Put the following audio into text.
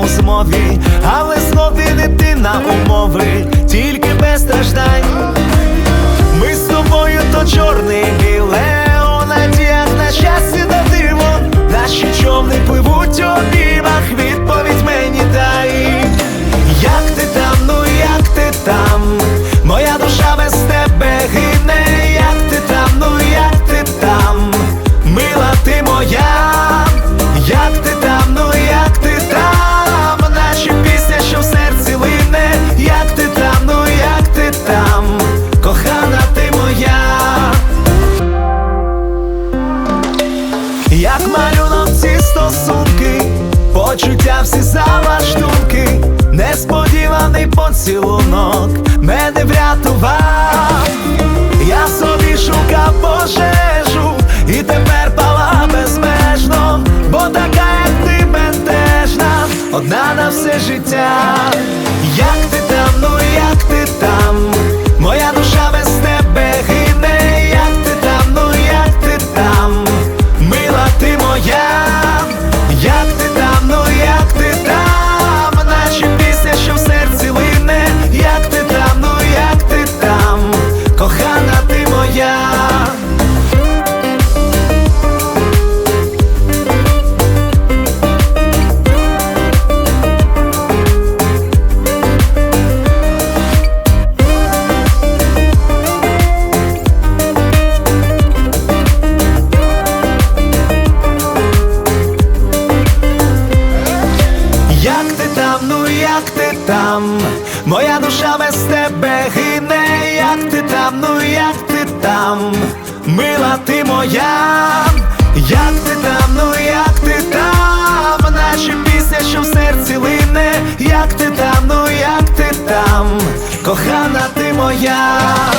у змові, але знов ти не ти на умови, тільки без страждань. Ми з тобою то чорне і біле, у надіях на щастя та диво. Наші човни пливуть у обіймах, відповідь мені дай. Як ти там, ну як ти там? Моя душа без тебе гине. Як ти там, ну як ти там? Мила ти моя. Як ти там, ну як ти там? Наче пісня, що в серці лине. Як ти там, ну як ти там? Кохана ти моя. Як малюнок ці стосунки, почуття всі залаштунки, несподіваний поцілунок мене врятував. Я собі шукав пожежу і тепер пала безмежно, бо така, як ти, бентежна, одна на все життя. Як ти там, ну як ти там? Моя душа без тебе гине. Як ти там, ну як ти там? Мила ти моя. Як ти там, ну як ти там? Наче пісня, що в серці лине. Як ти там, ну як ти там? Кохана ти моя. Як ти там, ну як ти там? Моя душа без тебе гине. Як ти там, ну як ти там? Мила ти моя. Як ти там, ну як ти там? Наче пісня, що в серці лине. Як ти там, ну як ти там? Кохана ти моя.